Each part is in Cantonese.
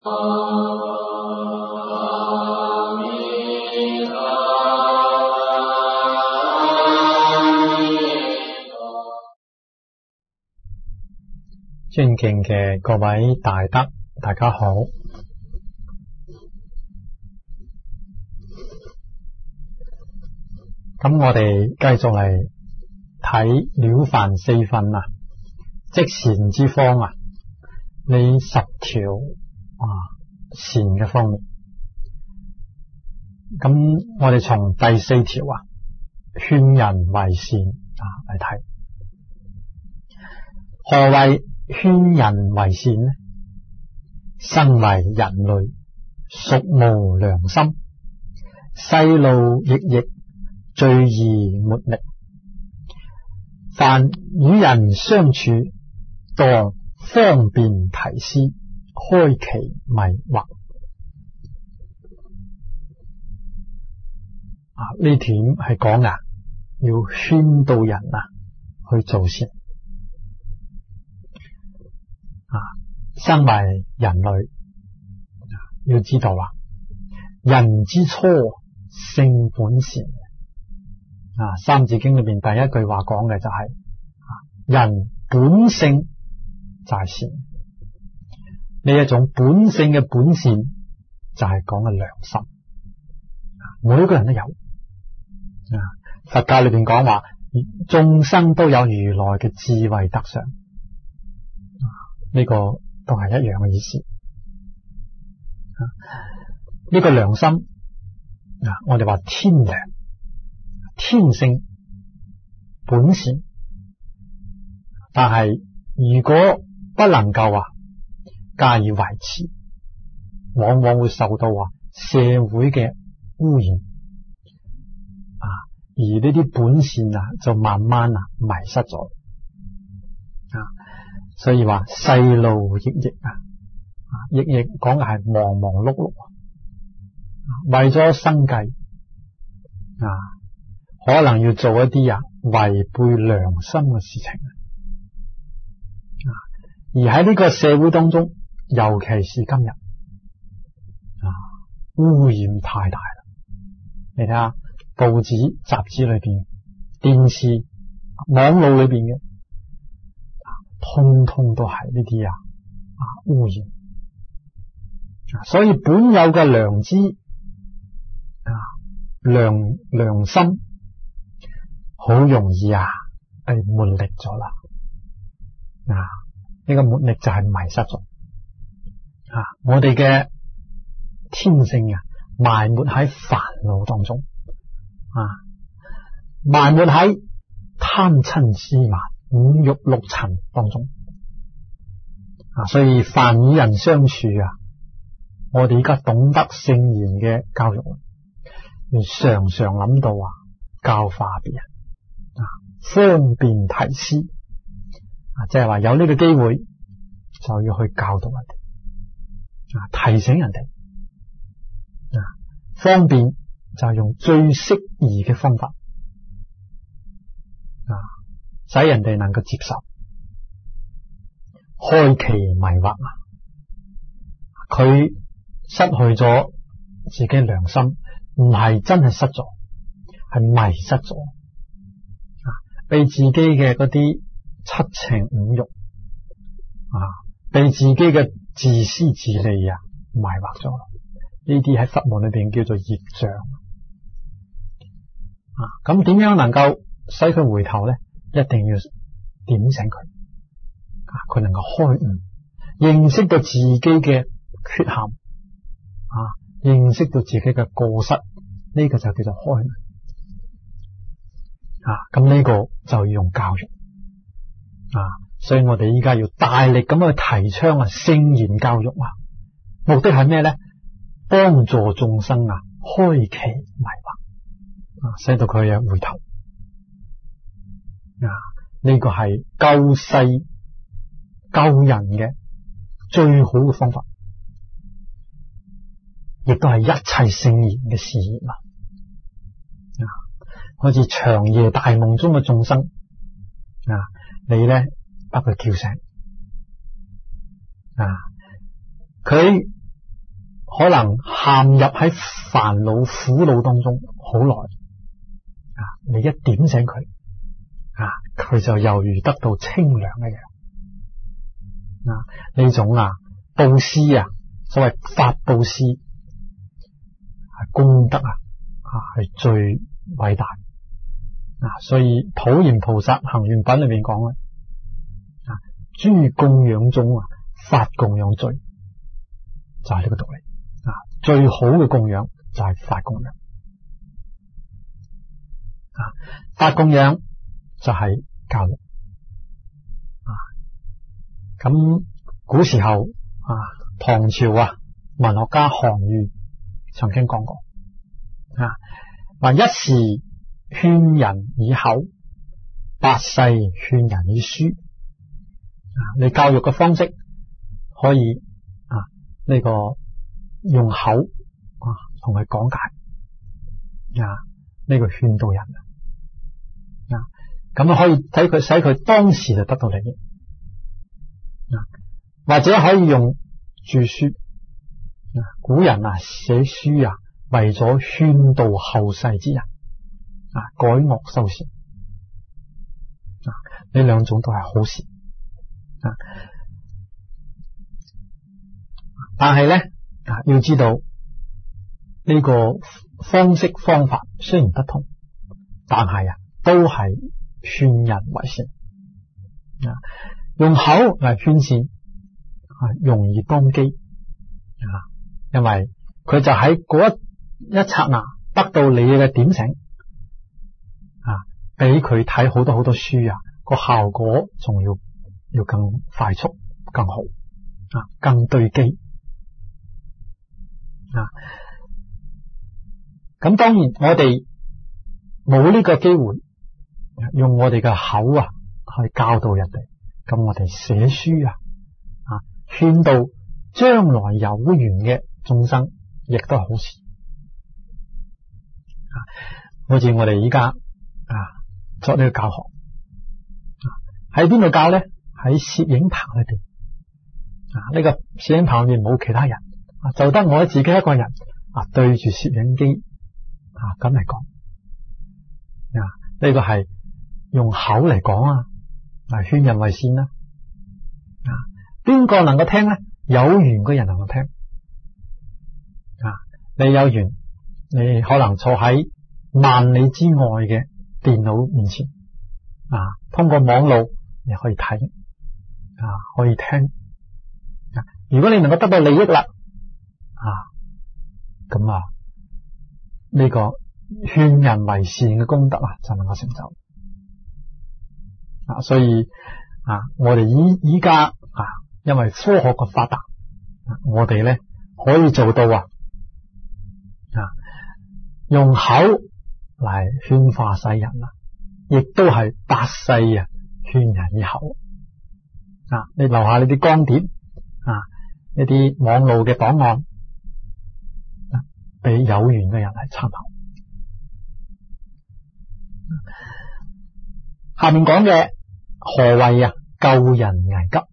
尊敬嘅各位大德，大家好。咁我哋繼續嚟睇了凡四訓啊，積善之方啊，呢10條善嘅方面。咁我哋從第4條勸人為善嚟睇。何謂勸人為善呢？身為人類，孰無良心？世路奕奕，最易末力。凡與人相處，當方便提施，開其迷惑。呢點係講要勸導人去做善。身為人類，要知道人之初性本善。三字經裏邊第一句話講嘅就係人本性就係善。呢一種本性嘅本善就係講嘅良心。每一個人都有。佛教裏邊講話眾生都有如來嘅智慧德相。呢個都係一樣嘅意思。呢個良心我哋話天良，天性本善，但係如果不能夠加以維持，往往會受到社會嘅污染而呢啲本善就慢慢迷失咗。所以話世路奕奕奕奕講嘅係忙忙碌碌，為咗生計可能要做一啲違背良心嘅事情。而喺呢個社會當中，尤其是今日污染太大啦。你睇下報紙雜誌裏邊、電視網絡裏邊嘅通通都係呢啲污染。所以本有嘅良知良心好容易被抹瀝咗啦。呢個抹瀝就係迷失咗我哋嘅天性埋沒喺煩惱當中埋沒喺貪嗔癡慢五欲六塵當中所以凡與人相處我哋而家懂得聖言嘅教育，要常常諗到教化別人方便提施即係話有呢個機會就要去教導人哋提醒人哋方便就係用最適宜嘅方法使人哋能夠接受，開其迷惑佢失去咗自己良心，唔係真係失咗，係迷失咗被自己嘅嗰啲七情五欲被自己嘅自私自利迷惑咗。呢啲喺佛門裏邊叫做業障咁點樣能夠使佢回頭呢？一定要點醒佢佢能夠開悟，認識到自己嘅缺陷認識到自己嘅過失，呢個就叫做開悟咁呢個就要用教育所以我哋依家要大力咁去提倡聖言教育目的係咩呢？幫助眾生開其迷惑使到佢回頭呢個係救世救人嘅最好嘅方法，亦都係一切聖言嘅事業好似長夜大夢中嘅眾生你把佢叫醒佢可能陷入喺煩惱苦惱當中好耐啊，你一點醒佢啊，佢就猶如得到清涼一樣啊。呢種布施啊，所謂法布施功德係最偉大啊。所以普賢菩薩行願品裏面講咧啊，諸供養中法供養最，就係呢個道理啊。最好嘅供養就係法供養啊。法供養就係教育啊。咁古時候唐朝文學家韓愈曾經講過話一時勸人以口，百世勸人以書你教育嘅方式可以呢個用口同佢講解呢個勸導人咁可以使佢當時就得到利益或者可以用著書古人寫書為咗勸導後世之人改惡修善呢兩種都係好事但係咧要知道呢個方式方法雖然不同，但係都係勸人為善用口嚟勸善容易當機因為佢就喺嗰一剎那得到你嘅點醒俾佢睇好多書個效果仲要更快速更好更對機咁當然我哋冇呢個機會用我哋嘅口去教導人哋，咁我哋寫書勸導將來有緣嘅眾生亦都係好事好似我哋依家作呢個教學喺邊度教呢？喺攝影棚裏邊呢個攝影棚裏面冇其他人就得我自己一個人對住攝影機咁嚟講呢個係用口嚟講勸人為善啦邊個能夠聽呢？有緣嘅人能夠聽你有緣你可能坐喺萬里之外嘅電腦面前通過網路你可以睇可以聽如果你能夠得到利益啦咁呢個勸人為善嘅功德就能夠成就所以我哋依家因為科學嘅發達我哋咧可以做到用口嚟勸化世人亦都係百世勸人以口你留下你啲光碟一啲網路嘅檔案俾有緣嘅人嚟參考下面講嘅何謂救人危急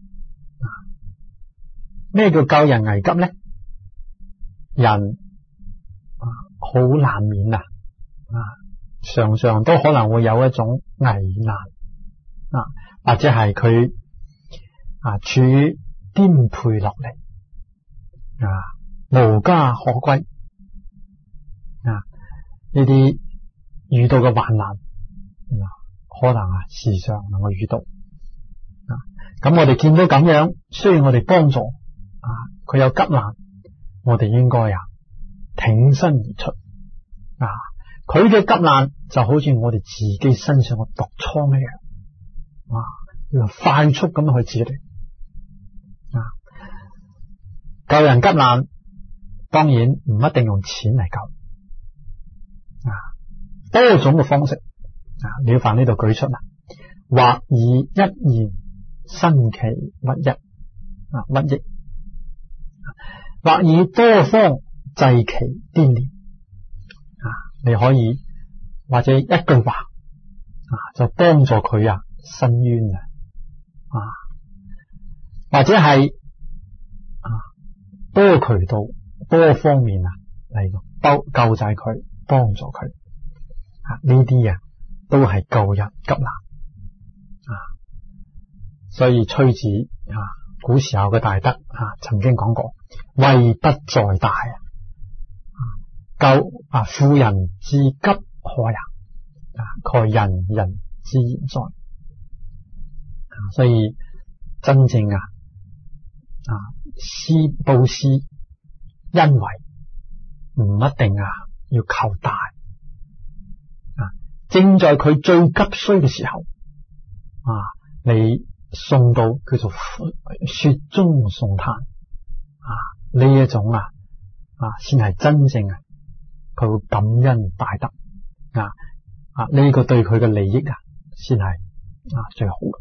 咩叫救人危急呢？人好難免常常都可能會有一種危難或者係佢處於顛沛流離無家可歸呢啲遇到嘅患難可能時常能夠遇到咁我哋見到咁樣需要我哋幫助佢有急難我哋應該挺身而出佢嘅急難就好似我哋自己身上嘅毒瘡一樣要快速咁去治理救人急難當然唔一定用錢嚟救多種嘅方式了凡呢度舉出或以一言身其乜益乜益或以多方制其顛連你可以或者一句話就幫助佢伸冤或者係多渠道多方面嚟到救濟佢，幫助佢呢啲都係救人急難所以崔子古時候嘅大德曾經講過，惠不在大救婦人之急可也，蓋人人之言哉。所以真正布施恩惠唔一定要求大正在佢最急需嘅時候你送到叫做雪中送炭呢一種先係真正佢會感恩大德呢個對佢嘅利益先係最好嘅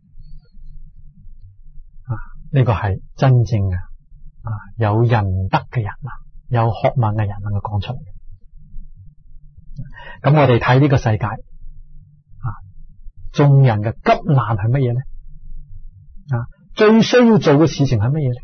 呢個係真正嘅有仁德嘅人有學問嘅人能夠講出嚟嘅。咁我哋睇呢個世界眾人嘅急難係乜嘢呢？最需要做嘅事情係乜嘢呢？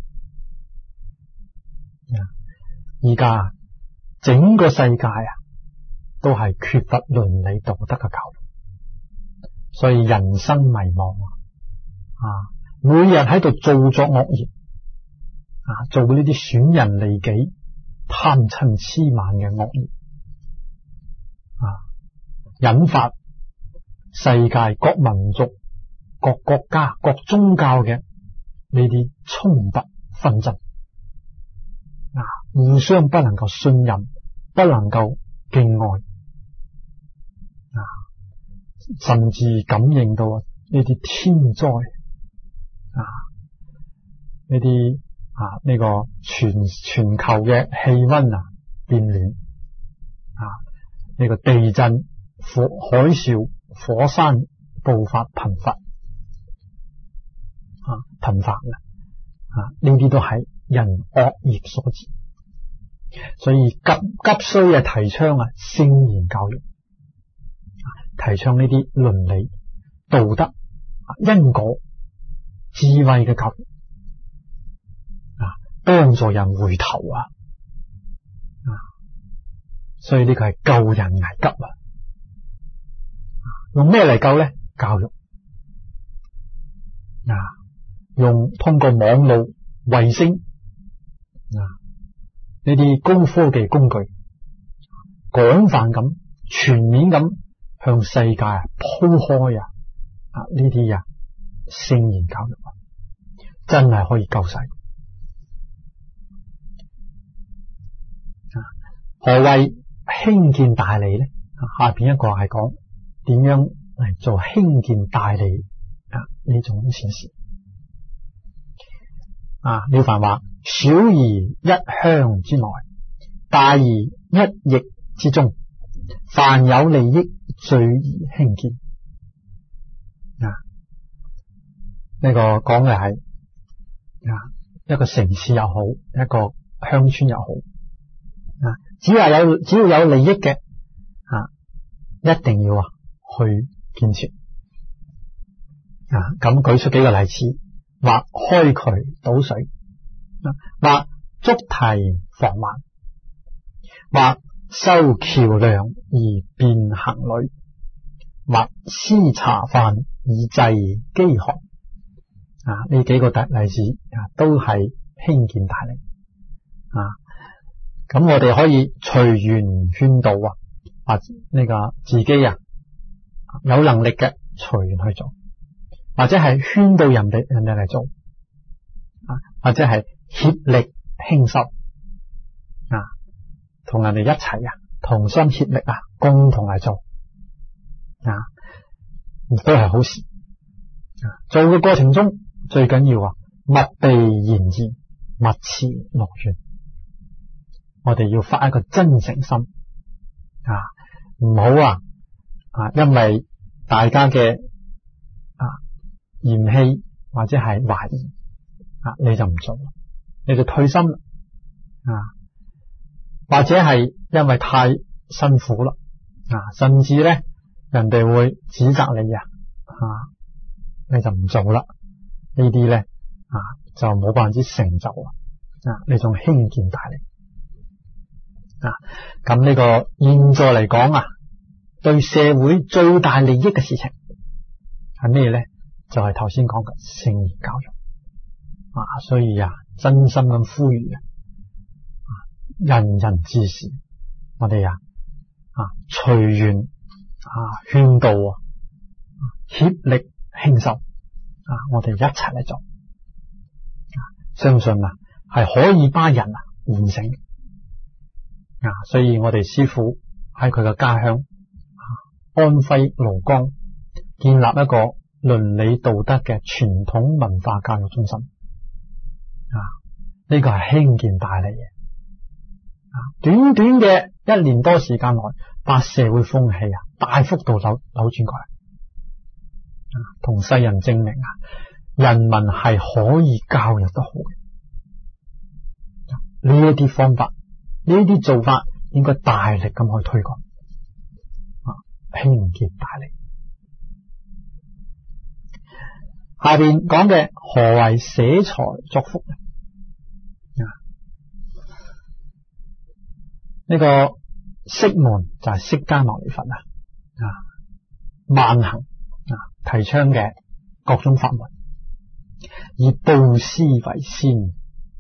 而家整個世界都係缺乏倫理道德嘅教育，所以人生迷茫每日喺度做作惡業做呢啲損人利己、貪嗔癡慢嘅惡業引發世界各民族、各國家、各宗教嘅呢啲衝突紛爭互相不能夠信任，不能夠敬愛甚至感應到呢啲天災呢啲呢個全球嘅氣溫變暖呢個地震、海嘯、火山爆發頻發呢啲都係人惡業所致，所以急需提倡聖言教育，提倡呢啲倫理道德因果智慧嘅教育幫助人回頭所以呢個係救人危急用咩嚟救呢？教育通過網絡、衛星呢啲高科技工具，廣泛咁、全面咁向世界鋪開呢啲聖言教育真係可以救世。何謂興建大利呢？下邊一個係講點樣嚟做興建大利呢種善事。了凡話：小而一鄉之內，大而一邑之中，凡有利益，最宜興建。呢個講嘅係一個城市又好，一個鄉村又好，只要有利益嘅一定要去建設。咁舉出幾個例子，或開渠倒水，或築堤防患，或修橋梁而便行旅，或施茶飯以濟飢渴。呢幾個例子都係興建大利。咁我哋可以隨緣勸導或呢個自己有能力嘅隨緣去做，或者係勸導人哋嚟做，或者係協力興修同人哋一齊同心協力共同嚟做都係好事。做嘅過程中最緊要勿避言辭，勿持諾願。我哋要發一個真誠心唔好因為大家嘅嫌棄或者係懷疑你就唔做，你就退心或者係因為太辛苦啦甚至咧人哋會指責你你就唔做啦。呢啲咧就冇百分之成就呢種興建大利。 咁呢個現在嚟講啊，對社會最大利益嘅事情係咩咧？就係頭先講嘅聖言教育所以真心咁呼籲人人自是，我哋隨緣勸導協力興修我哋一齊嚟做相信係可以把人喚醒所以我哋師父喺佢嘅家鄉安徽廬江建立一個倫理道德嘅傳統文化教育中心呢個係興建大利嘅短短嘅1年多時間內，把社會風氣大幅度扭轉過嚟同世人證明人民係可以教育得好嘅。呢一啲方法，呢啲做法應該大力咁去推廣興建大利。下邊講嘅何謂捨財作福呢個釋門就係釋迦牟尼佛萬行提倡嘅各種法門，以布施為先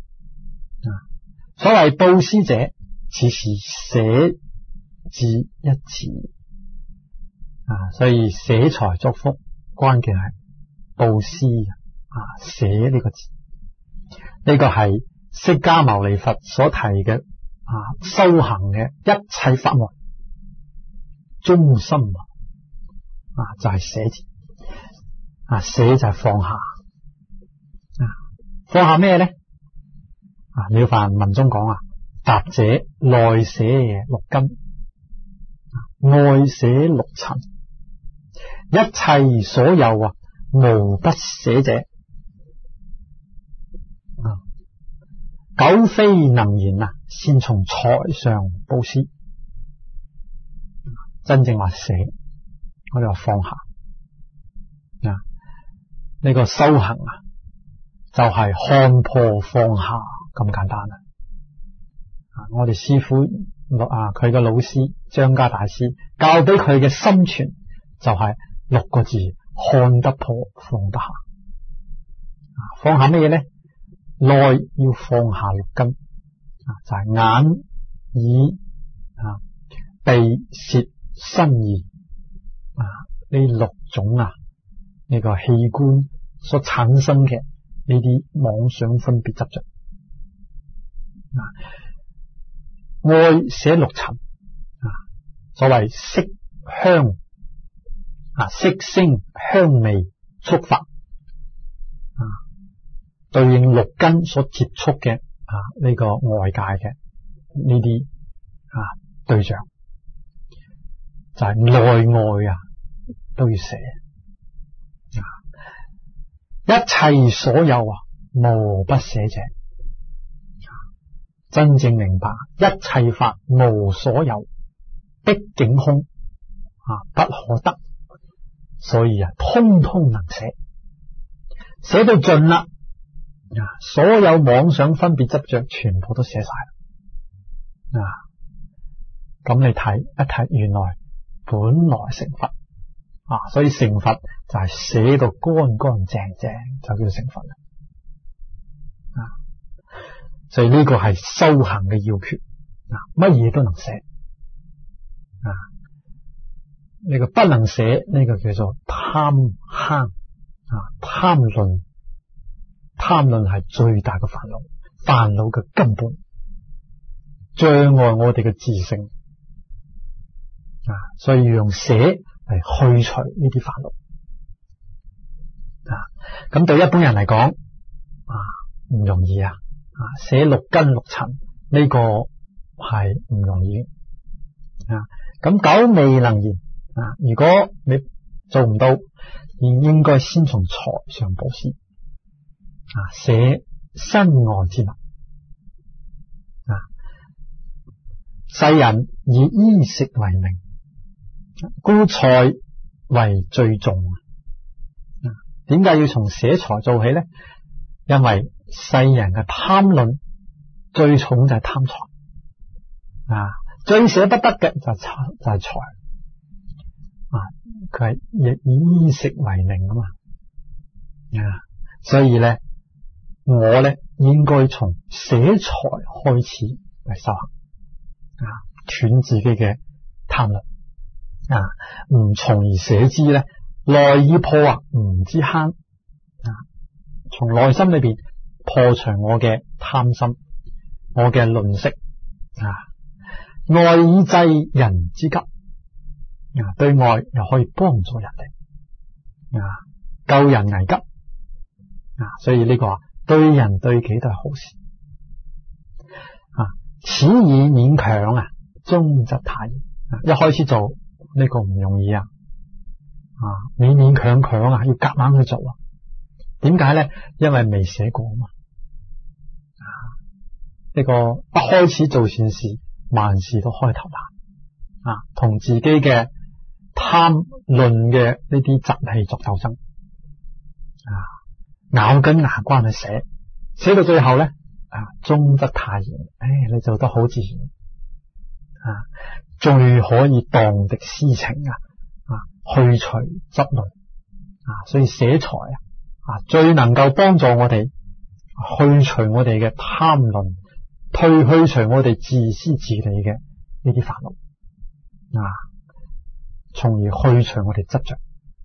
所謂布施者，只是捨字一詞所以捨財作福關鍵係布施捨呢個字，呢個係釋迦牟尼佛所提嘅修行嘅一切法門中心就係捨字捨就係放下放下咩咧？了凡文中講達者內捨6根，外捨6塵，一切所有無不捨者，苟非能言先從財上布施。真正話捨，我哋話放下呢個修行就係看破放下咁簡單我哋師父佢嘅老師張家大師教俾佢嘅心傳就係6個字：看得破，放得下。放下咩嘢咧？內要放下6根就係眼、耳、鼻、舌、身、意呢6種呢個器官所產生嘅呢啲妄想分別執着。外捨6塵所謂色香色聲香味觸法對應6根所接觸嘅呢個外界嘅呢啲對象，就係內外都要捨一切所有無不捨者。真正明白一切法無所有，畢竟空不可得，所以通通能捨，捨到盡啦所有妄想分別執着全部都捨晒啦咁你睇一睇，原來本來成佛所以成佛就係捨到乾乾淨淨，就叫成佛啦所以呢個係修行嘅要訣乜嘢都能捨呢個不能捨，呢個叫做貪慳貪論。貪論係最大嘅煩惱嘅根本，障礙我哋嘅自性所以要用捨嚟去除呢啲煩惱咁對一般人嚟講唔容易捨6根6塵呢個係唔容易咁久未能言如果你做唔到，應該先從財上布施捨身外之物世人以衣食為名，故財為最重點解要從捨財做起呢？因為世人嘅貪論最重就係貪財最捨不得嘅就係財佢係以衣食為命啊嘛，所以咧我咧應該從捨財開始嚟修行斷自己嘅貪婪唔從而捨之咧，內已破唔知慳從內心裏邊破除我嘅貪心，我嘅吝嗇外以濟人之急對外又可以幫助人哋救人危急所以呢個對人對己都係好事此以勉強終則太易一開始做呢個唔容易勉勉強強要夾硬去做點解咧？因為未寫過嘛呢個一開始做善事萬事都開頭難同自己嘅貪吝嘅呢啲習氣作鬥爭咬緊牙關去寫到最後咧終則泰然你做得好自然最可以蕩滌私情去除執慮所以捨財最能夠幫助我哋去除我哋嘅貪吝，去除我哋自私自利嘅呢啲煩惱從而去除我哋執着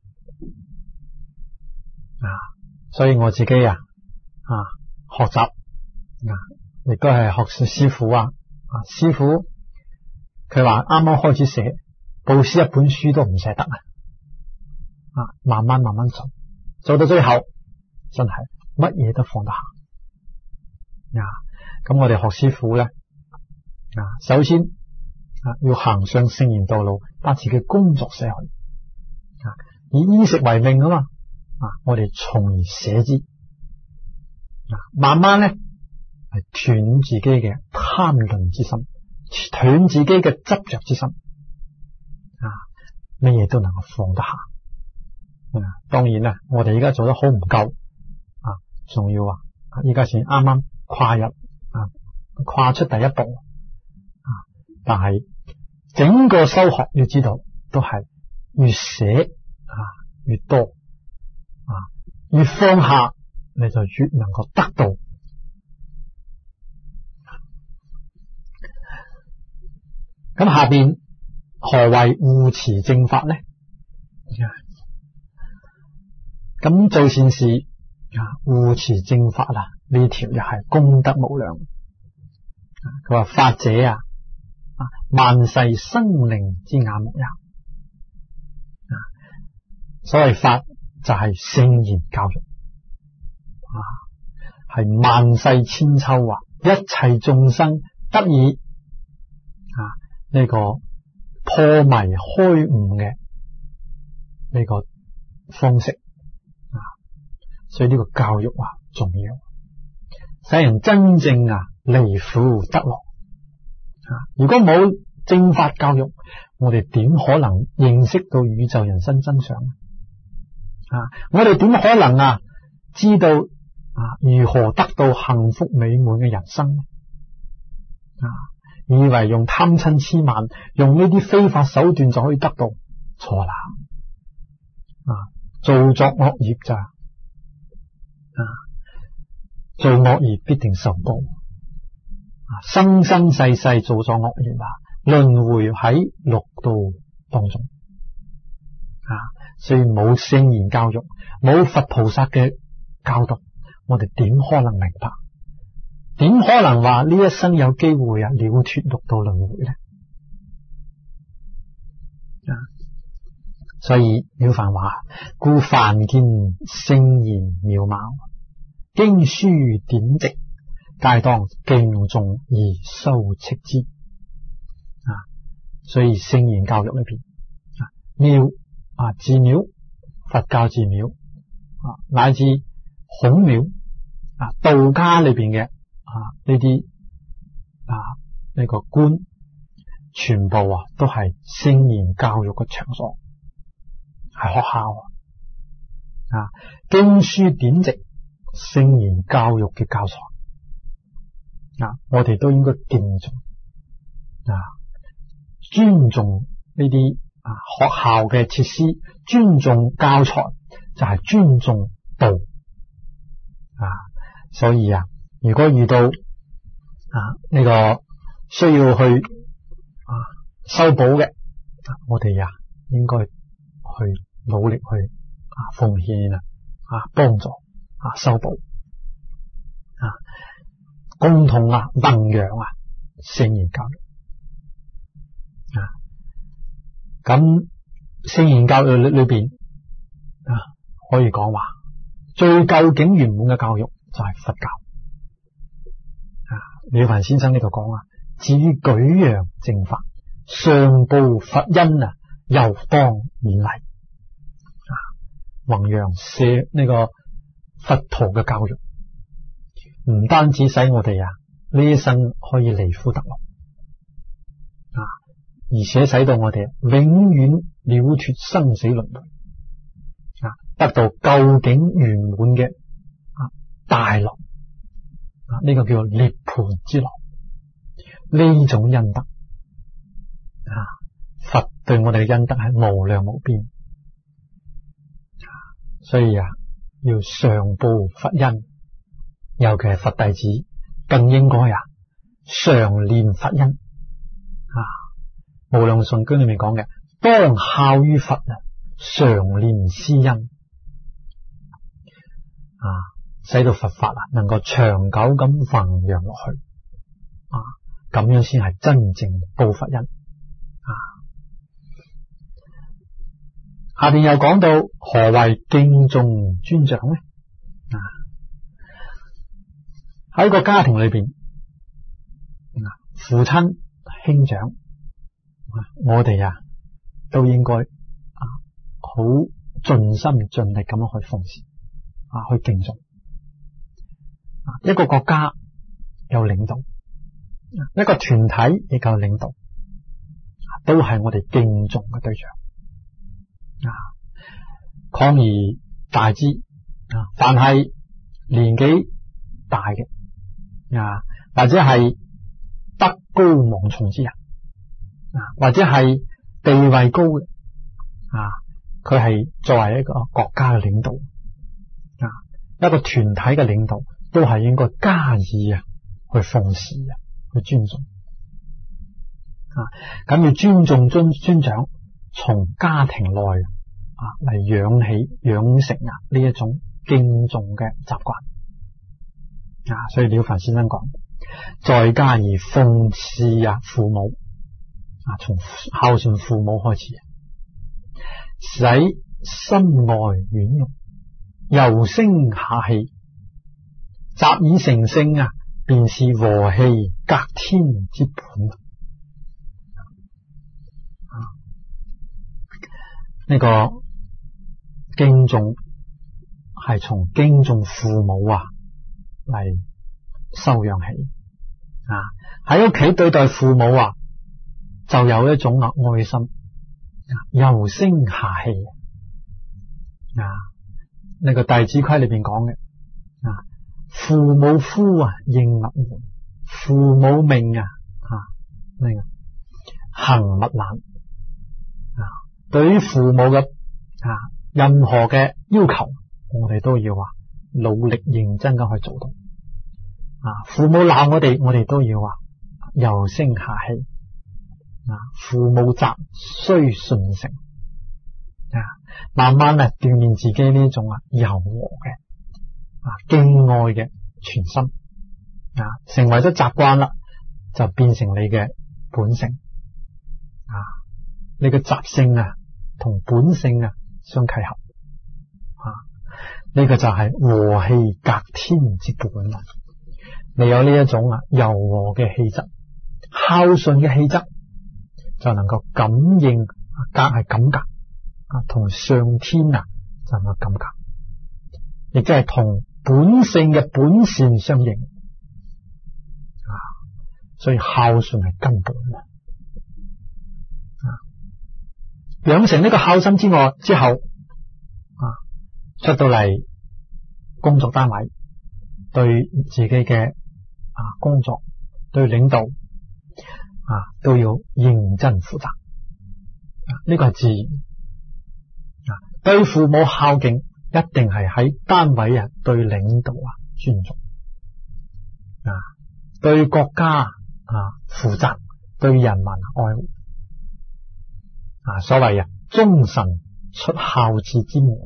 所以我自己學習亦都係學師父師父佢話啱啱開始寫布施一本書都唔捨得慢慢做到最後真係乜嘢都放得下咁我哋學師父咧首先要行上聖賢道路，把自己工作捨去以衣食為命嘛我哋從而捨之慢慢咧係斷自己嘅貪吝之心，斷自己嘅執着之心乜嘢都能夠放得下當然啦我哋而家做得好唔夠仲要而家先啱啱跨出第一步但係整個修學要知道都係越捨越多越放下你就越能夠得到咁下邊何謂護持正法呢？咁做善事護持正法呢條又係功德無量佢話法者萬世生靈之眼目也所謂法就係聖言教育係萬世千秋一切眾生得以呢個破迷開悟嘅呢個方式所以呢個教育重要使人真正離苦得樂如果冇正法教育我哋點可能認識到宇宙人生真相我哋點可能知道如何得到幸福美滿嘅人生以為用貪嗔痴慢用呢啲非法手段就可以得到錯啦做作惡業咋做惡業必定受報生生世世做作惡業輪迴喺六道當中所以冇聖言教育冇佛菩薩嘅教導我哋點可能明白點可能話呢一生有機會了脫六道輪迴呢所以了凡話故凡見聖言妙貌經書典籍皆當敬重而修斥之所以聖言教育裏邊廟寺廟佛教寺廟乃至孔廟道家裏邊嘅呢啲呢個觀全部都係聖言教育嘅場所係學校經書典籍聖言教育嘅教材我哋都應該敬重尊重呢啲學校嘅設施，尊重教材，就係尊重道所以如果遇到呢個需要去修補嘅，我哋應該去努力去奉獻幫助修補共同弘揚聖言教育咁聖言教育裏邊可以講話最究竟圓滿嘅教育就係佛教了凡先生呢度講至於舉揚正法，上報佛恩又當勉勵弘揚呢個佛陀嘅教育，唔單止使我哋呢一生可以離苦得樂而且使到我哋永遠了脫生死輪迴得到究竟圓滿嘅大樂呢個叫做涅槃之樂。呢種恩德佛對我哋嘅恩德係無量無邊，所以要上報佛恩，尤其係佛弟子更應該常念佛恩無量順經裏面講嘅，當效於佛常念師恩使到佛法能夠長久咁弘揚落去咁樣先係真正報佛恩下邊又講到何謂敬重尊長呢？喺個家庭裏邊父親兄長我哋都應該好盡心盡力咁樣去奉侍去敬重一個國家有領導，一個團體亦夠領導，都係我哋敬重嘅對象抗而大之凡係年紀大嘅或者係德高望重之人或者係地位高嘅佢係作為一個國家嘅領導一個團體嘅領導，都係應該加以去奉侍去尊重咁要尊重尊長，從家庭內嚟養成呢一種敬重嘅習慣所以了凡先生講，再加以奉侍父母從孝順父母開始，使心外婉容，柔聲下氣，習以成性便是和氣隔天之本呢個敬重係從敬重父母嚟修養起喺屋企對待父母就有一種愛心，柔聲下氣呢個弟子規裏邊講嘅父母呼應勿緩，父母命行勿懶對於父母嘅任何嘅要求，我哋都要努力認真咁去做到父母鬧我哋，我哋都要柔聲下氣父母責須順承慢慢鍛鍊自己呢種柔和嘅敬愛嘅全心成為咗習慣啦，就變成你嘅本性你嘅習性同本性相契合呢個就係和氣隔天之本啦。你有呢一種柔和嘅氣質，孝順嘅氣質，就能夠感應感格同上天就能夠感格，亦即係同本性嘅本善相應所以孝順係根本養成呢個孝心之後出到嚟工作單位，對自己嘅工作，對領導都要認真負責。呢個係自然。對父母孝敬，一定係喺單位對領導尊重。對國家負責，對人民愛護。所謂忠臣出孝子之門。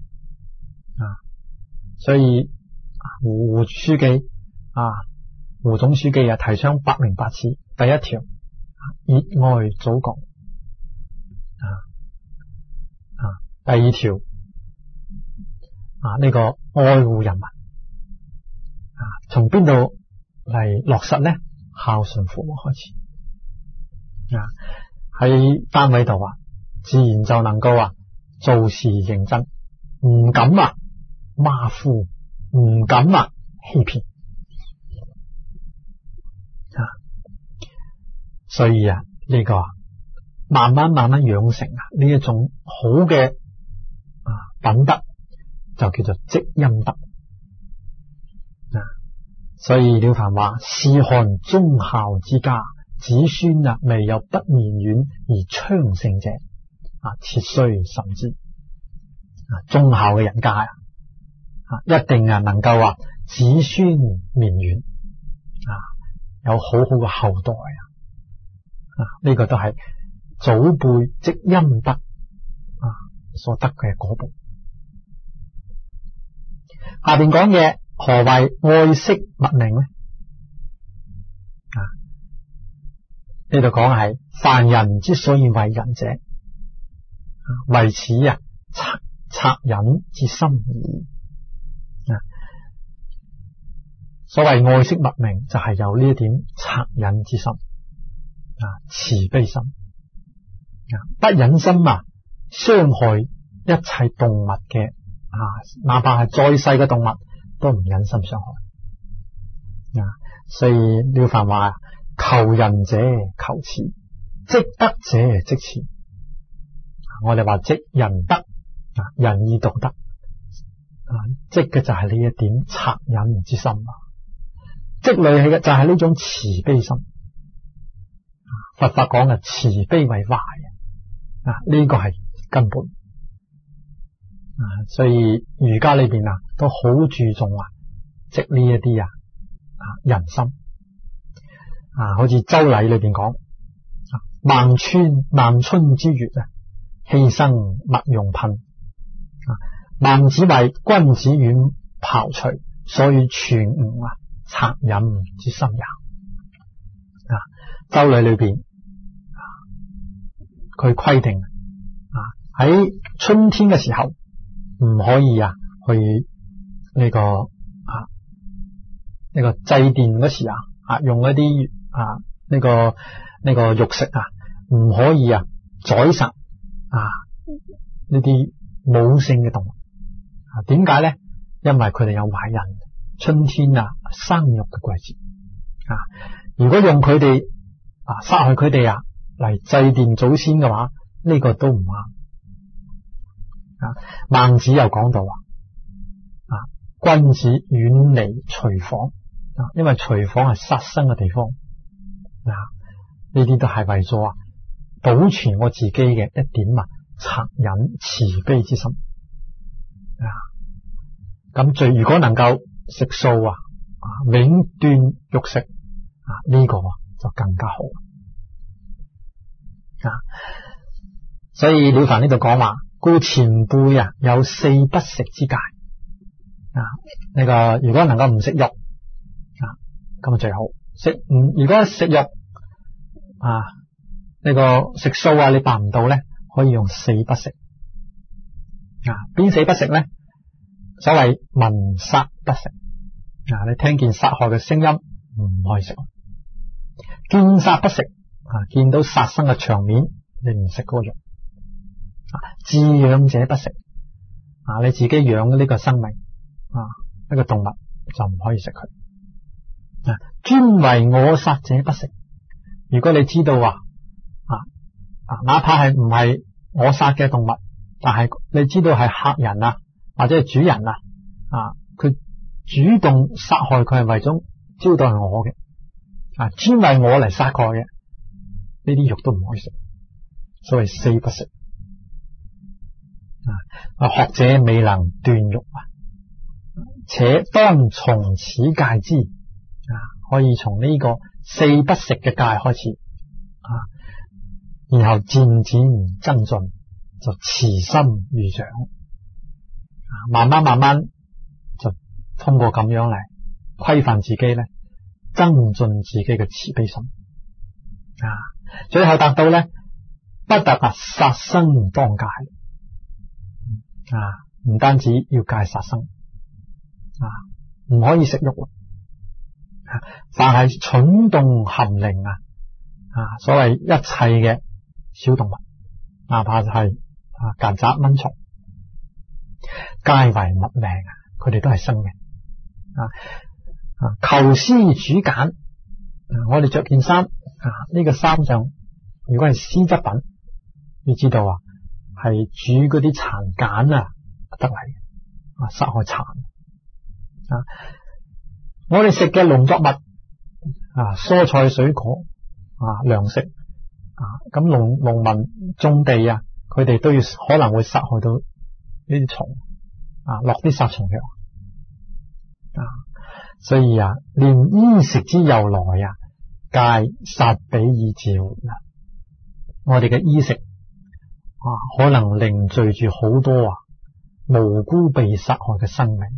所以胡書記胡總書記提倡百名八賜，第一條熱愛祖國，第二條呢個愛護人民。從邊度嚟落實呢？孝順父母開始。喺單位度自然就能夠做事認真，唔敢馬虎，唔敢欺騙。所以呢個慢慢養成呢一種好嘅品德，就叫做積陰德。所以了凡話：試看忠孝之家，子孫未有不綿軟而昌盛者，切須慎之。忠孝嘅人家一定能夠子孫綿軟，有好好嘅後代。呢個都係祖輩積陰德所得嘅果報。下邊講嘅何謂愛惜物命呢？呢度講係凡人之所以為人者，為此惻隱之心矣。所謂愛惜物命，就係有呢一點惻隱之心，慈悲心，不忍心傷害一切動物嘅，哪怕係再細嘅動物都唔忍心傷害。所以了凡話：求仁者求慈，積德者積慈。我哋話積仁德，仁義道德，積嘅就係呢一點惻隱之心，積累起嘅就係呢種慈悲心。佛法講嘅慈悲為懷，呢個係根本。所以儒家裏邊都好注重積呢一啲人心。好似周禮裏邊講：孟春之月犧牲勿用噴。孟子為君子遠庖廚，所以全無惻隱之心也。周禮裏邊佢規定喺春天嘅時候唔可以去呢個祭奠嗰時用一啲呢個肉食唔可以宰殺呢啲母性嘅動物。點解呢？因為佢哋有懷孕，春天生育嘅季節。如果用佢哋殺害佢哋嚟祭奠祖先嘅話，呢個都唔啱。孟子又講到君子遠離廚房，因為廚房係殺生嘅地方。呢啲都係為咗保存我自己嘅一點惻隱慈悲之心。咁如果能夠食素永斷肉食，呢個就更加好。所以了凡呢度講話，故前輩有四不食之戒。呢個如果能夠唔食肉咁最好。如果食肉呢個食素你辦唔到呢，可以用四不食。邊四不食呢？所謂聞殺不食。你聽見殺害嘅聲音唔可以食。見殺不食。見到殺生嘅場面你唔食嗰個肉。飼養者不食。你自己養呢個生命呢個動物就唔可以食佢。專為我殺者不食。如果你知道哪怕係唔係我殺嘅動物，但係你知道係客人或者係主人佢主動殺害佢係為咗招待我嘅，專為我嚟殺害嘅， 啲肉都唔可以食，所謂四不食。學者未能斷肉且當從此戒之。可以從呢個四不食嘅戒開始，然後漸漸增進，就慈心如長，慢慢就通過咁樣嚟規範自己咧，增進自己嘅慈悲心，最後達到咧不得殺生當戒，唔單止要戒殺生，唔可以食肉。凡係蠢動含靈所謂一切嘅小動物，哪怕係曱甴、蚊蟲，皆為物命，佢哋都係生命。求絲主簡，我哋着件衫，呢個衫上如果係絲質品，你知道係煮嗰啲蠶繭得嚟嘅，殺害蠶。我哋食嘅農作物蔬菜水果糧食咁農民種地佢哋都要可能會殺害到呢啲蟲落啲殺蟲藥所以連衣食之由來皆殺彼以自活。我哋嘅衣食可能凝聚住好多無辜被殺害嘅生命。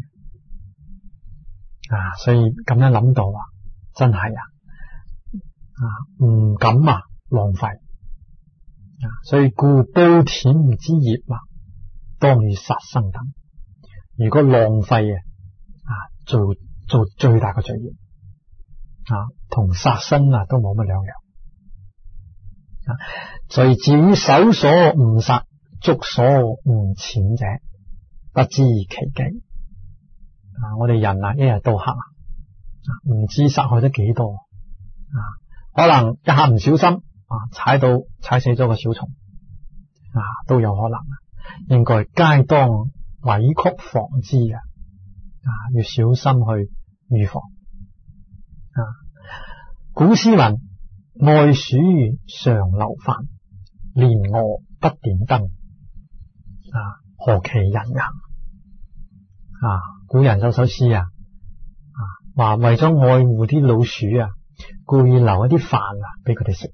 所以咁樣諗到真係唔敢浪費，所以故暴殄之業當與殺生等。如果浪費做最大嘅罪業同殺生都冇乜兩樣。所以至於手所誤殺，足所誤淺者，不知其機。我哋人一日到黑唔知殺害得幾多可能一下唔小心踩死咗個小蟲都有可能。應該皆當委曲防之要小心去預防。古詩云：愛鼠常留飯，連蛾不點燈。何其人也！古人有首詩話為咗愛護啲老鼠故意留一啲飯俾佢哋食。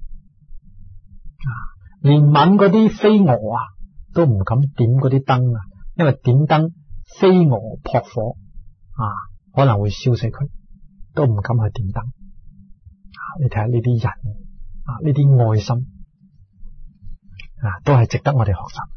連吻嗰啲飛蛾都唔敢點嗰啲燈因為點燈飛蛾撲火可能會燒死佢，都唔敢去點燈。你睇下呢啲人呢啲愛心都係值得我哋學習。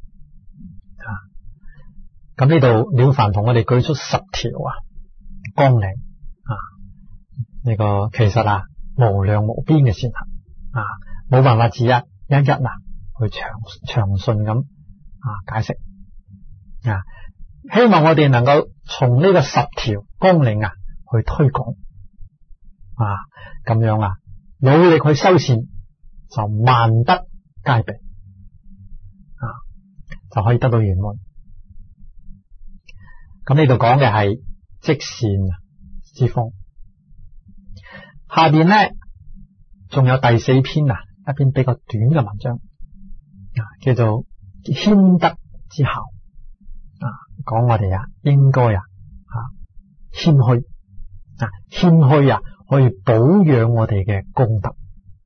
咁呢度了凡同我哋舉出10條綱領呢個其實無量無邊嘅善行冇辦法一一去詳盡咁解釋希望我哋能夠從呢個10條綱領去推廣咁樣努力去修善，就萬德皆備就可以得到圓滿。咁呢度講嘅係積善之方。下邊呢仲有第4篇一篇比較短嘅文章叫做謙德之效講我哋應該謙虛謙虛可以保養我哋嘅功德。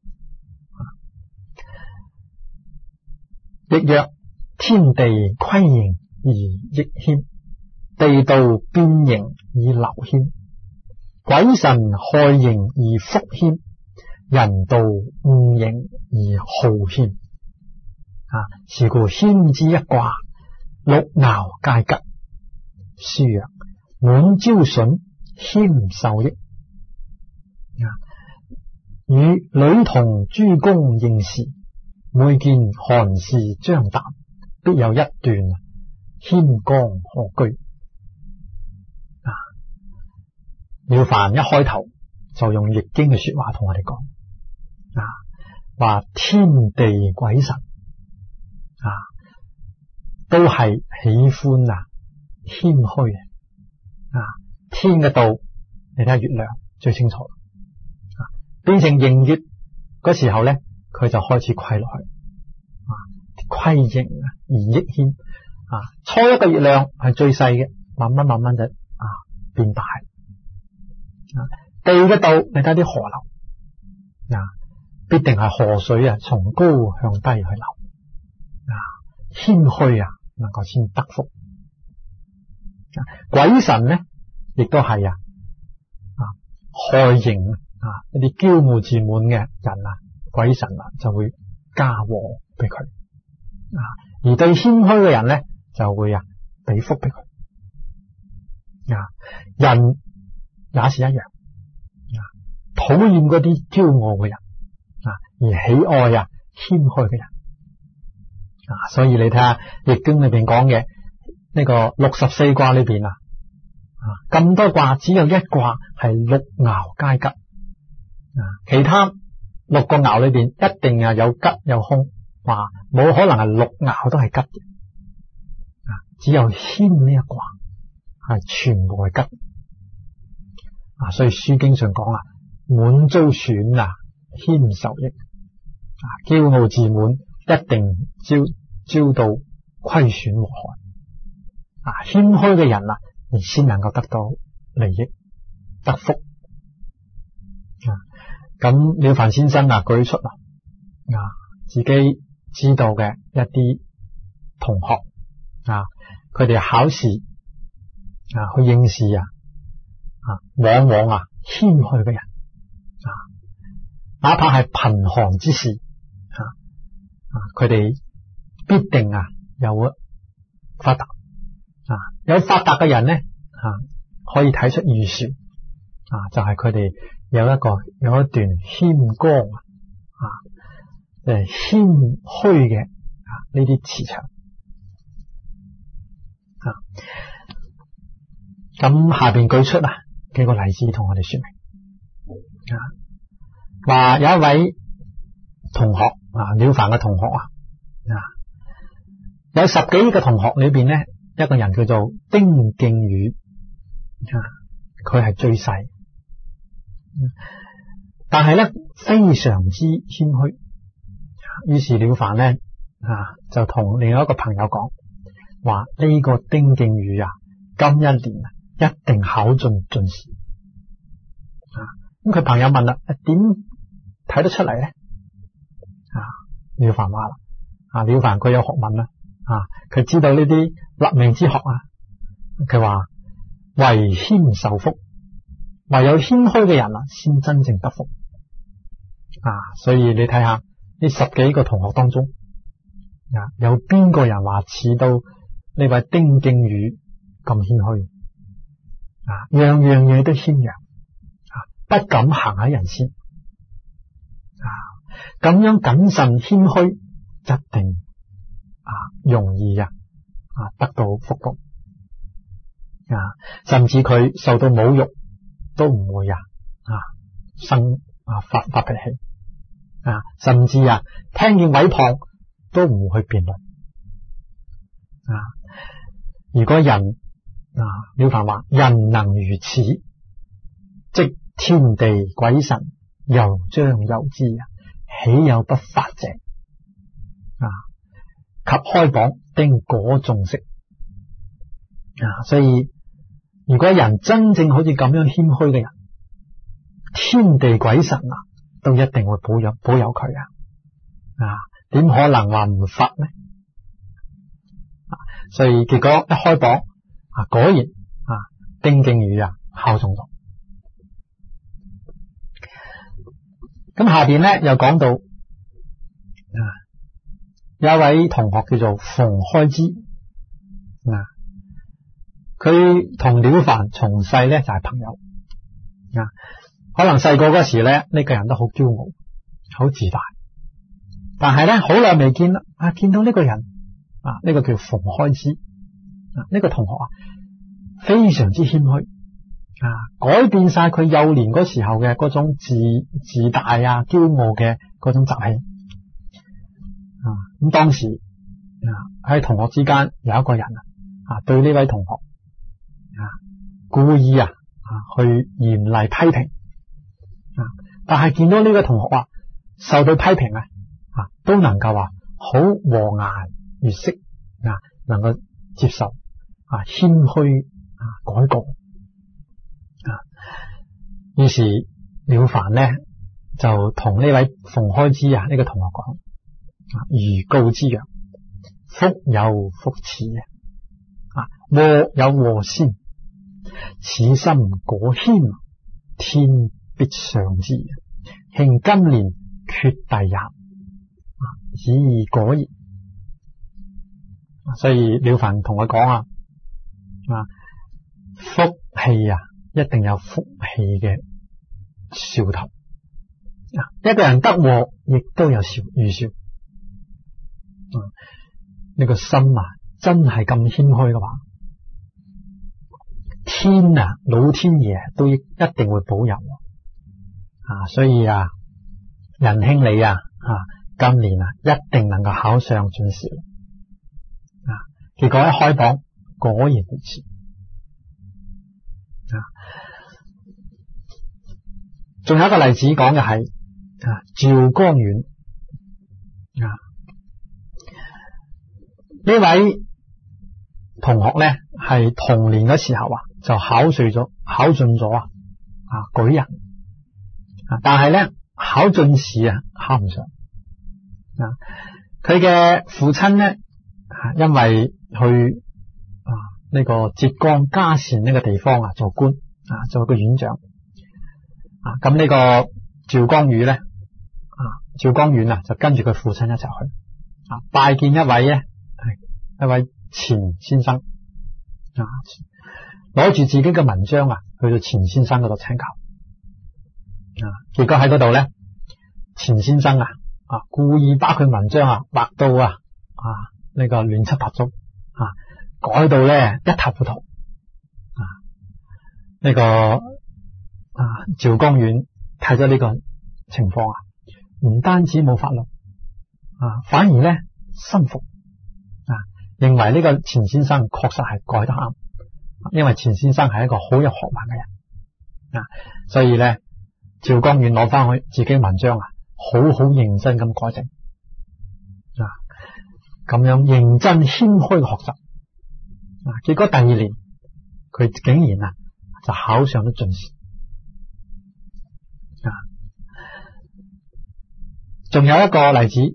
亦曰天地虧盈而益謙，地道變形以流謙，鬼神害形而福謙，人道誤形而好謙。是故謙之一卦，六爻皆吉。書曰：滿招損，謙受益。與女童諸公應時，每見寒士將旦，必有一段謙剛可居。了凡一開頭就用易經嘅說話同我哋講話天地鬼神都係喜歡謙虛天嘅道，你睇下月亮最清楚變成盈月嗰時候咧， 佢就開始虧落去虧盈而益謙初一個月亮係最細嘅，慢慢就變大地嘅道，你睇啲河流必定係河水從高向低去流謙虛能夠先得福鬼神呢亦都係害刑一啲驕傲自滿嘅人鬼神就會加禍俾佢而對謙虛嘅人呢就會俾福俾佢人也是一樣討厭嗰啲驕傲嘅人而喜愛謙虛嘅人所以你睇下易經裏邊講嘅呢個64卦裏邊咁多卦只有一卦係六爻皆吉其他6個爻裏邊一定有吉有凶冇可能係6爻都係吉嘅只有謙呢一卦係全部係吉所以書經上講滿遭損謙受益驕傲自滿一定遭到虧損禍害謙虛嘅人你先能夠得到利益得福咁了凡先生舉出自己知道嘅一啲同學佢哋考試去應試往往謙虛嘅人哪怕係貧寒之士佢哋必定有發達有發達嘅人呢可以睇出預兆就係佢哋有一段謙光謙虛嘅呢啲磁場咁下邊舉出幾個例子同我哋說明話有一位同學了凡嘅同學有10幾個同學裏邊呢一個人叫做丁敬宇佢係最細但係呢非常之謙虛於是了凡呢就同另外一個朋友講話呢個丁敬宇今一年一定考進士咁佢朋友問啦點睇得出嚟呢了凡話啦了凡佢有學問啦佢知道呢啲立命之學佢話唯謙受福唯有謙虛嘅人先真正得福所以你睇下呢10幾個同學當中有邊個人話似到呢位丁敬宇咁謙虛樣樣嘢都謙讓不敢行喺人先咁樣謹慎謙虛一定容易得到福報甚至佢受到侮辱都唔會生發脾氣甚至聽見毀謗都唔會去辯論如果人了凡話人能如此，即天地鬼神又將有之豈有不發者及開榜丁果眾識所以如果人真正好似咁樣謙虛嘅人，天地鬼神都一定會保佑佢點可能話唔發呢所以結果一開榜果然丁敬宇考中咗咁下邊呢又講到有一位同學叫做馮開之佢同了凡從細呢就係朋友可能細個嗰時呢呢個人都好驕傲好自大但係呢好耐未見啦見到呢個人呢個叫馮開之呢個同學非常之謙虛改變晒佢幼年嗰時候嘅嗰種自大驕傲嘅嗰種習氣咁當時喺同學之間有一個人對呢位同學故意去嚴厲批評但係見到呢個同學受到批評都能夠好和顏悅色能夠接受謙虛改過於是了凡呢就同呢位馮開之呢個同學講如告之曰：福有福始禍有禍先，此心果謙，天必上之。慶今年缺第也，以果然。所以了凡同佢講福氣一定有福氣嘅兆頭。一個人得禍亦都有預兆。呢個心真係咁謙虛嘅話，天老天爺都一定會保佑所以仁兄你今年一定能夠考上進士結果一開榜果然如此仲有一個例子講嘅係趙光遠呢位同學呢係童年嘅時候就考進咗舉人但係呢考進士考唔上佢嘅父親呢因為去呢個浙江嘉善呢個地方做官做一個院長咁呢個趙光遠呢趙光遠就跟住佢父親一齊去拜見一位錢先生攞住自己嘅文章去到錢先生嗰度請教結果喺嗰度呢錢先生故意把佢文章畫到呢個亂七八糟改到呢一塌糊塗呢個趙光遠睇咗呢個情況唔單止冇發怒反而呢心服認為呢個錢先生確實係改得啱，因為錢先生係一個好有學問嘅人所以呢趙光遠攞翻去自己文章好好認真咁改正咁樣認真謙虛嘅學習結果第二年佢竟然就考上咗進士仲有一個例子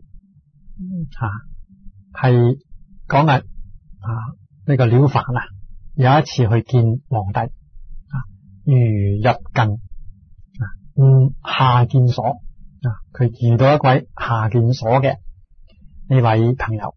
係講呢個了凡有一次去見皇帝如入近下見所佢遇到一位下見所嘅呢位朋友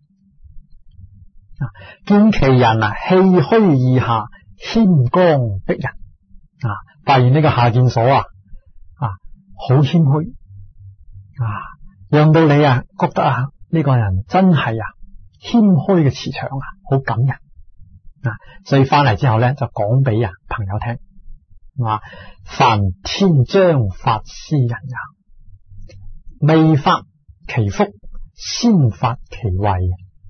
見其人氣虛意下，謙恭逼人發現呢個下見所好謙虛讓到你覺得呢個人真係謙虛嘅磁場好感人所以翻嚟之後呢，就講俾朋友聽話凡天將發施人也，未發其福，先發其慧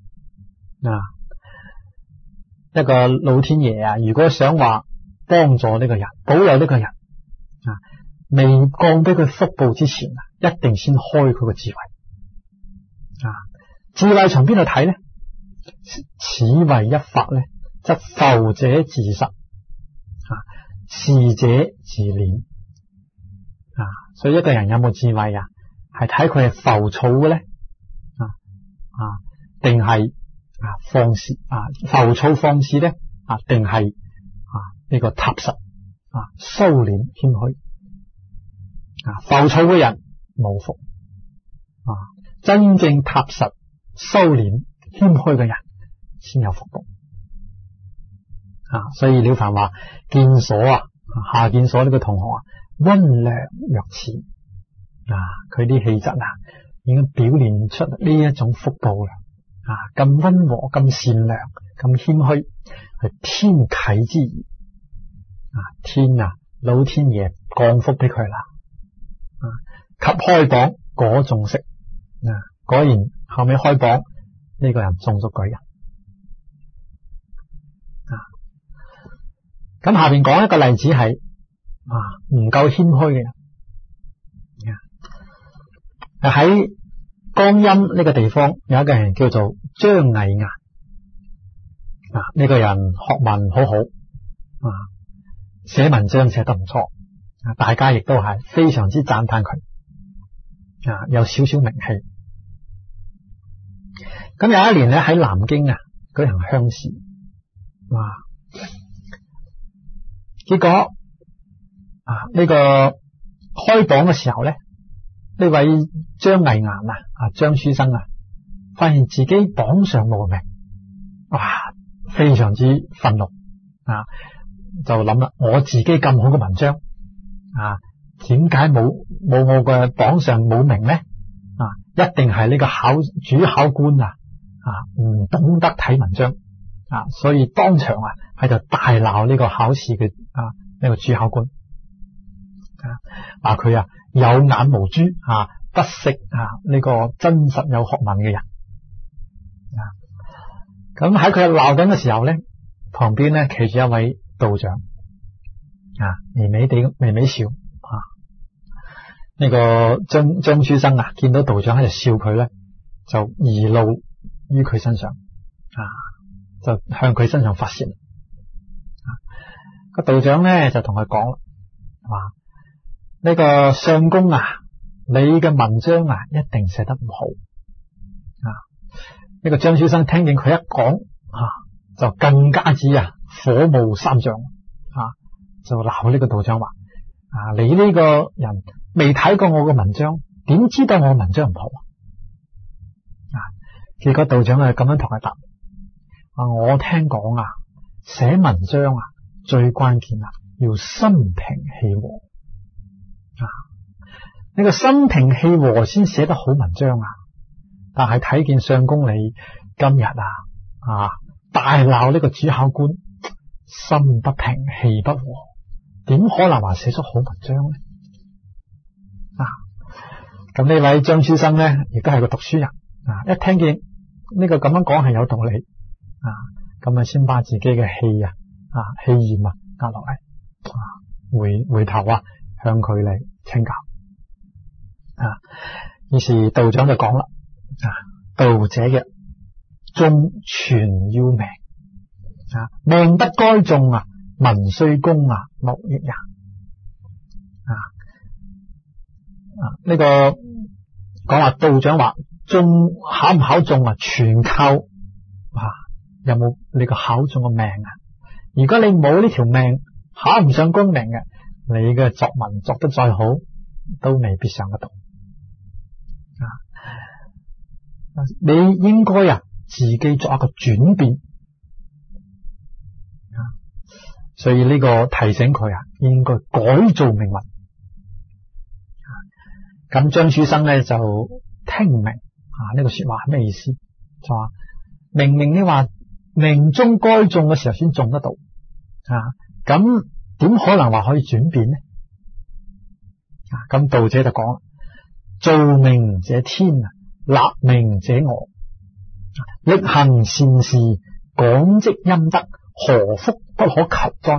一個老天爺如果想話幫助呢個人，保佑呢個人未降俾佢福報之前一定先開佢個智慧智慧從邊度睇呢？此慧一發呢，則浮者自實是者自斂所以一個人有冇智慧係睇佢係浮躁嘅呢定係放肆浮躁放肆呢定係呢個踏實收斂謙虛浮躁嘅人冇福真正踏實收斂謙虛嘅人先有福報所以了凡話見所下見所呢個同學溫良若此佢啲氣質已經表現出呢一種福報啦咁溫和咁善良咁謙虛係天啟之意天老天爺降福俾佢啦及開榜果中式果然後尾開榜呢個人中咗舉人咁下邊講一個例子係唔夠謙虛嘅人喺江陰呢個地方有一個人叫做張毅岩呢個人學問好好寫文章寫得唔錯大家亦都係非常之讚嘆佢有少少名氣。咁有一年咧喺南京舉行鄉試結果呢個開榜嘅時候咧，呢位張毅岩張書生發現自己榜上無名，非常之憤怒就諗啦，我自己咁好嘅文章點解冇我嘅榜上冇名呢？一定係呢個主考官唔懂得睇文章所以當場喺度大鬧呢個考試嘅呢個主考官話佢有眼無珠不識呢個真實有學問嘅人咁喺佢鬧緊嘅時候咧，旁邊咧企住一位道長微微笑呢個張書生見到道長喺度笑佢咧，就移怒於佢身上就向佢身上發泄個道長咧就同佢講話呢個相公你嘅文章一定寫得唔好呢個張書生聽見佢一講就更加之火冒三丈就鬧呢個道長話你呢個人未睇過我嘅文章，點知道我文章唔好結果道長咁樣同佢答我聽講寫文章最關鍵要心平氣和呢個心平氣和先寫得好文章但係睇見相公你今日大鬧呢個主考官，心不平氣不和，點可能話寫出好文章呢？咁呢位張書生呢，亦都係個讀書人一聽見呢個咁樣講係有道理咁先把自己嘅氣焰壓落嚟回頭向佢嚟請教於是道長就講啦道者曰種全要命命不該種民須供莫益也呢個講話道長話種考唔考中全靠有冇你個考中嘅命如果你冇呢條命考唔上功名嘅，你嘅作文作得再好都未必上得到你應該自己作一個轉變所以呢個提醒佢應該改造命運咁張書生呢就聽唔明呢個說話係咩意思，就話明明你話命中該種嘅時候先種得到咁點可能話可以轉變呢？咁道者就講造命者天立命者我力行善事廣積陰德何福不可求哉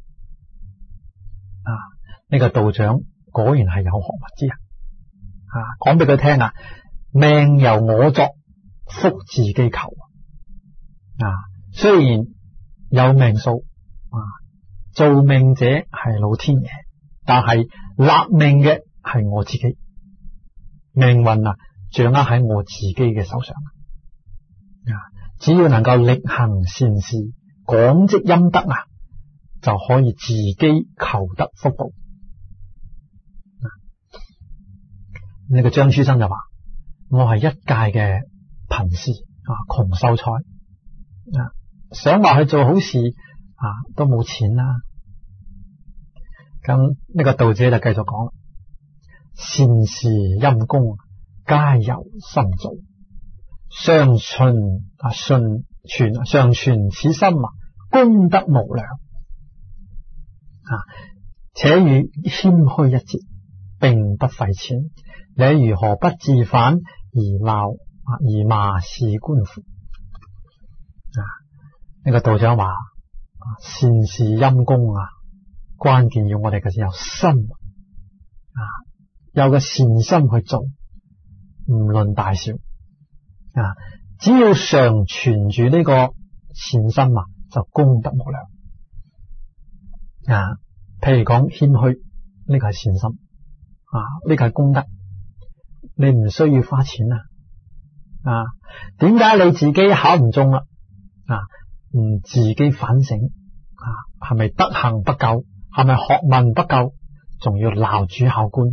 呢個道長果然係有學問之人講俾佢聽命由我作福自己求雖然有命數造命者係老天爺，但係立命嘅係我自己，命運掌握喺我自己嘅手上只要能夠力行善事廣積陰德就可以自己求得福報呢個張書生就話我係一介嘅貧士窮秀才想話去做好事都冇錢啦咁呢個道者就繼續講善事陰功皆由心造常存此心功德無量且與謙虛一節並不費錢，你如何不自反而罵士官乎呢個道長話善事陰功關鍵要我哋嘅有心有個善心去做唔論大小啊，只要常存住呢個善心啊，就功德無量啊。譬如講謙虛，呢個係善心啊，呢個係功德，你唔需要花錢啊。點解你自己考唔中啦？唔自己反省啊，係咪德行不夠？係咪學問不夠？仲要鬧主考官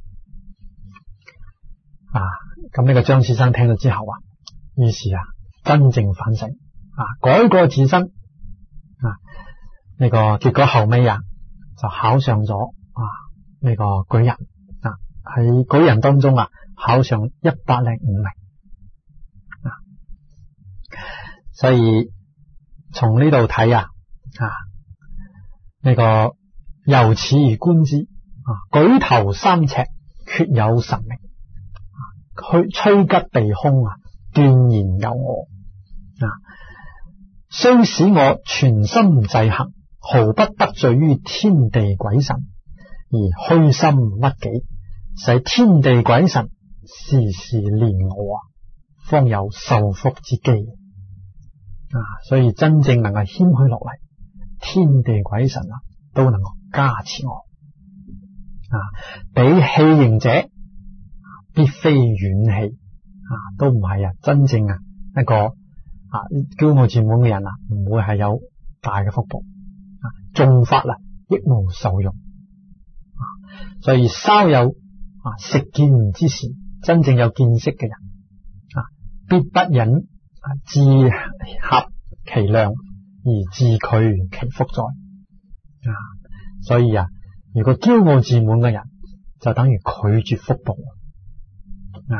啊？咁呢個張先生聽咗之後啊，於是啊真正反省啊，改過自身啊，呢個結果後尾啊就考上咗呢個舉人啊，喺舉人當中啊考上105名啊。所以從呢度睇啊呢個由此而觀之啊，舉頭三尺決有神明，趨吉避凶啊，斷然有我啊。雖使我全心制行，毫不得罪於天地鬼神，而虛心屈己，使天地鬼神時時憐我啊，方有受福之機啊。所以真正能夠謙虛落嚟，天地鬼神啊都能夠加持我啊。比器型者，必非遠器啊，都唔係真正一個驕傲自滿嘅人唔會係有大嘅福報啊。眾法亦無受用啊。所以稍有識見之時，真正有見識嘅人必不忍自合其量而自拒其福哉啊。所以如果驕傲自滿嘅人，就等於拒絕福報啊。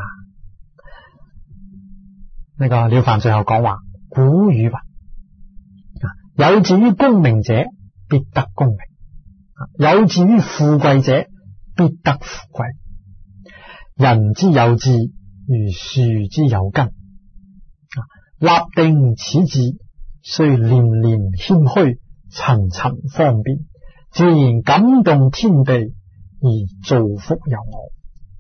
呢個了凡最後講話，古語云有志於功名者，必得功名；有志於富貴者，必得富貴。人之有志，如樹之有根。立定此志，雖念念謙虛，層層方便，自然感動天地，而造福有我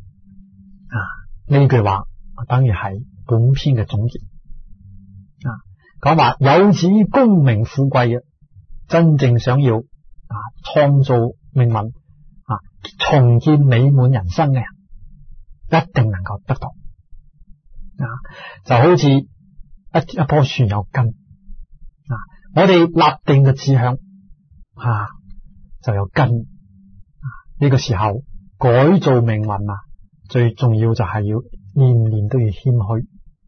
呢句話等於係本篇嘅總結講話有志於功名富貴嘅，真正想要創造命運重建美滿人生嘅人，一定能夠得到就好似一棵樹有根我哋立定嘅志向就有根呢個時候改造命運最重要就係要念念都要謙虛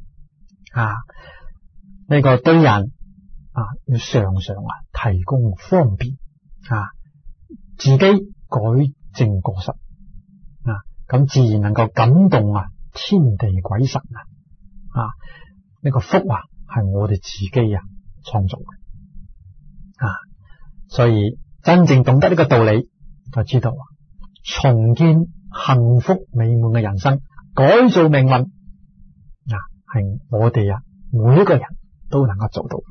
呢個對人要常常提供方便自己改正過失咁自然能夠感動天地鬼神呢個福係我哋自己創造嘅所以真正懂得呢個道理，就知道重建幸福美滿嘅人生，改造命運係我哋每一個人都能夠做到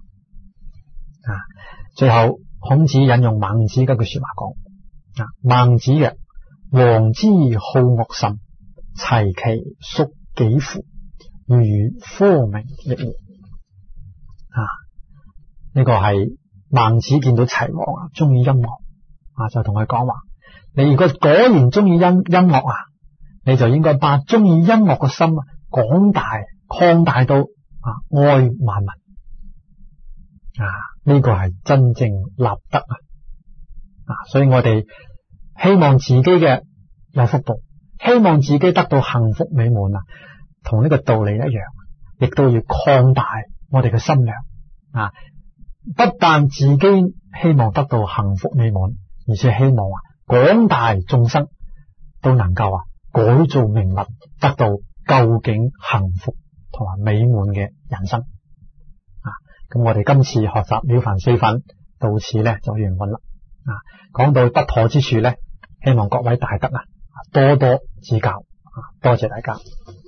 最後孔子引用孟子嗰句說話講孟子曰：王之好惡甚，齊其叔幾乎，如科明亦然呢個係孟子見到齊王中意音樂就同佢講話，你如果果然中意音樂你就應該把中意音樂嘅心廣大擴大到愛萬民呢個係真正立德所以我哋希望自己嘅有福報，希望自己得到幸福美滿同呢個道理一樣，亦都要擴大我哋嘅心量不但自己希望得到幸福美滿，而且希望廣大眾生都能夠改造命運，得到究竟幸福同埋美滿嘅人生咁我哋今次學習了凡四訓到此就完滿啦講到不妥之處希望各位大德多多指教多謝大家。